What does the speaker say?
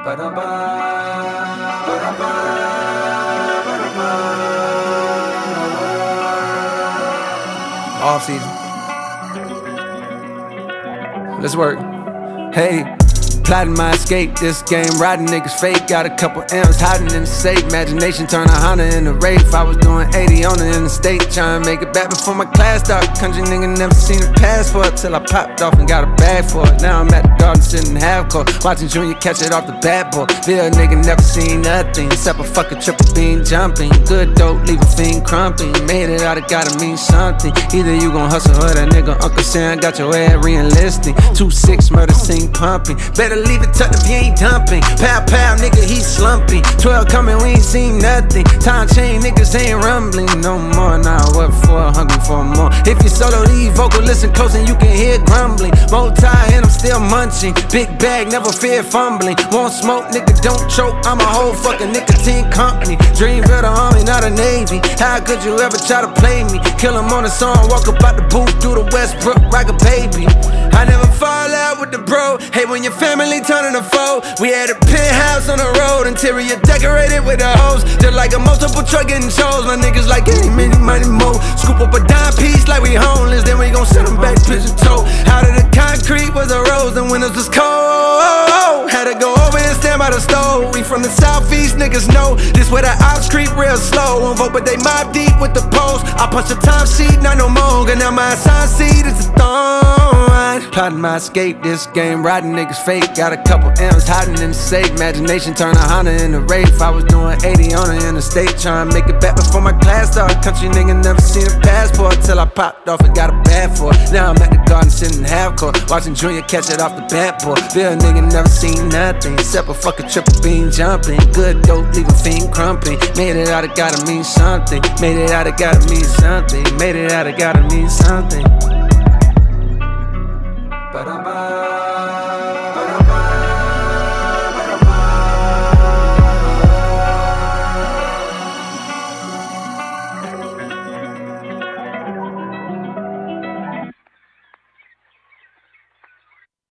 Off season. Let's work. Hey. Plotting my escape, this game, riding niggas fake. Got a couple M's hiding in the safe. Imagination turn a Honda into Wraith. I was doing 80 on the interstate, trying to make it back before my class started. Country nigga never seen a passport till I popped off and got a bag for it. Now I'm at the garden sitting half court, watching Junior catch it off the bat boy. Bill nigga never seen nothing except a fucking triple beam jumping. Good dope, leave a fiend crumping. Made it out, it gotta mean something. Either you gon' hustle or that nigga Uncle Sam got your ass re-enlisting. 2-6 murder scene pumping. Better leave it tucked if you ain't dumping. Pow pow, nigga, he slumping. 12 coming, we ain't seen nothing. Time chain, niggas ain't rumbling no more. Nah, what for? Hungry for more. If you solo lead vocal, listen close and you can hear grumbling. Multi and I'm still munching. Big bag, never fear fumbling. Won't smoke, nigga, don't choke. I'm a whole fucking nicotine company. Dream build a army, not a navy. How could you ever try to play me? Kill him on the song, walk up out the booth through the Westbrook like a baby. I never fall out with the bro. Hey, when your family turning a foe. We had a penthouse on the road, interior decorated with the hose. Just like a multiple truck getting shows. My niggas like any many money more. Scoop up a dime piece like we homeless, then we gon' send them back pigeon toe. Out of the concrete was a rose, the windows was cold. Had to go over and stand by the stove. We from the southeast, niggas know this where the ops creep real slow. Won't vote, but they mob deep with the post. I punch the time sheet, not no more. And now my assigned seat is a thorn. Plotting my escape, this game, riding niggas fake. Got a couple M's hiding in the safe. Imagination turn a Honda into Wraith. I was doing 80 on the interstate, trying to make it back before my class started. Country nigga never seen a passport till I popped off and got a bag for it. Now I'm at the garden sitting half court, watching Junior catch it off the bat boy. Bill nigga never seen nothing except a fucking triple beam jumping. Good dope, leave a fiend crumping. Made it out, it gotta mean something. Made it out, it gotta mean something. Made it out, it gotta mean something.